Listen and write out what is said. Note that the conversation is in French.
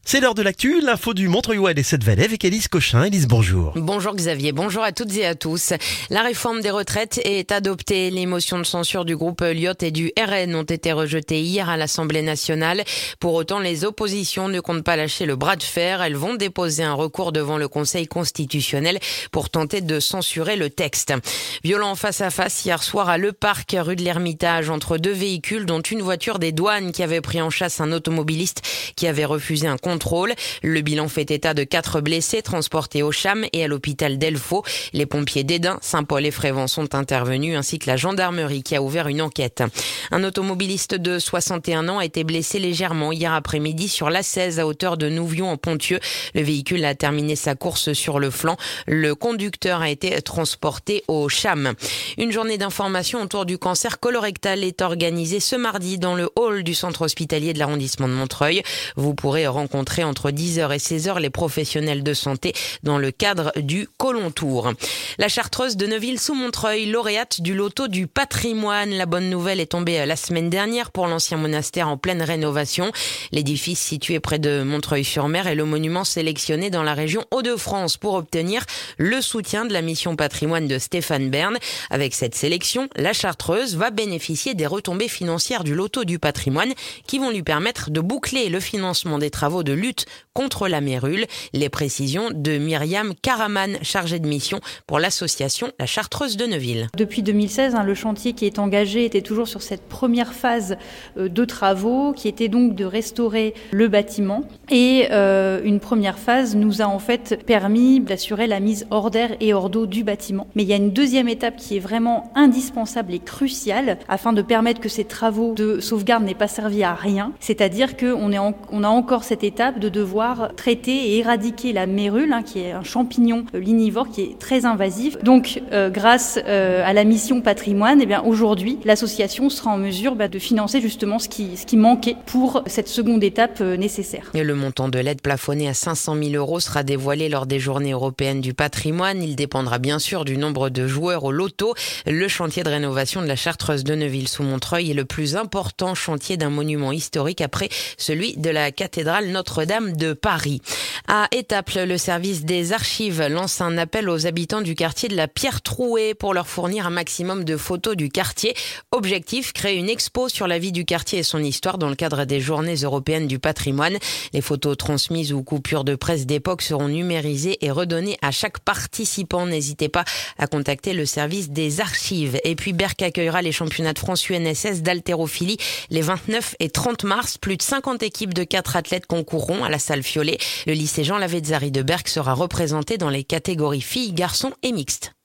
C'est l'heure de l'actu, l'info du Montreuillois et des Sept-Vallées avec Élise Cochin. Élise, bonjour. Bonjour Xavier, bonjour à toutes et à tous. La réforme des retraites est adoptée. Les motions de censure du groupe Lyot et du RN ont été rejetées hier à l'Assemblée nationale. Pour autant, les oppositions ne comptent pas lâcher le bras de fer. Elles vont déposer un recours devant le Conseil constitutionnel pour tenter de censurer le texte. Violent face-à-face hier soir à Le Parc, rue de l'Ermitage, entre deux véhicules, dont une voiture des douanes qui avait pris en chasse un automobiliste qui avait refusé un contrôle. Le bilan fait état de 4 blessés transportés au CHAM et à l'hôpital d'Elfaux. Les pompiers d'Edin, Saint-Paul et Frévent sont intervenus, ainsi que la gendarmerie qui a ouvert une enquête. Un automobiliste de 61 ans a été blessé légèrement hier après-midi sur l'A16 à hauteur de Nouvion en Ponthieu. Le véhicule a terminé sa course sur le flanc. Le conducteur a été transporté au CHAM. Une journée d'information autour du cancer colorectal est organisée ce mardi dans le hall du centre hospitalier de l'arrondissement de Montreuil. Vous pourrez rencontrer entre 10h et 16h les professionnels de santé dans le cadre du Colon Tour. La Chartreuse de Neuville-sous-Montreuil, lauréate du loto du patrimoine. La bonne nouvelle est tombée la semaine dernière pour l'ancien monastère en pleine rénovation. L'édifice situé près de Montreuil-sur-Mer est le monument sélectionné dans la région Hauts-de-France pour obtenir le soutien de la mission patrimoine de Stéphane Bern. Avec cette sélection, la Chartreuse va bénéficier des retombées financières du loto du patrimoine qui vont lui permettre de boucler le financement des travaux de lutte contre la mérule. Les précisions de Myriam Karaman, chargée de mission pour l'association La Chartreuse de Neuville. Depuis 2016, le chantier qui est engagé était toujours sur cette première phase de travaux, qui était donc de restaurer le bâtiment. Et une première phase nous a en fait permis d'assurer la mise hors d'air et hors d'eau du bâtiment. Mais il y a une deuxième étape qui est vraiment indispensable et cruciale afin de permettre que ces travaux de sauvegarde n'aient pas servi à rien. C'est-à-dire qu'on a encore cette étape de devoir traiter et éradiquer la mérule, qui est un champignon lignivore qui est très invasif. Donc, grâce à la mission patrimoine, aujourd'hui, l'association sera en mesure de financer justement ce qui manquait pour cette seconde étape nécessaire. Et le montant de l'aide plafonnée à 500 000 € sera dévoilé lors des Journées européennes du patrimoine. Il dépendra bien sûr du nombre de joueurs au loto. Le chantier de rénovation de la Chartreuse de Neuville-sous-Montreuil est le plus important chantier d'un monument historique après celui de la cathédrale Notre-Dame de Paris. À Étaples, le service des archives lance un appel aux habitants du quartier de la Pierre-Trouée pour leur fournir un maximum de photos du quartier. Objectif, créer une expo sur la vie du quartier et son histoire dans le cadre des Journées européennes du patrimoine. Les photos transmises ou coupures de presse d'époque seront numérisées et redonnées à chaque participant. N'hésitez pas à contacter le service des archives. Et puis Berck accueillera les championnats de France UNSS d'haltérophilie les 29 et 30 mars. Plus de 50 équipes de 4 athlètes concourront à la salle Fiolet. Le lycée Jean Lavezzari de Berck sera représenté dans les catégories filles, garçons et mixtes.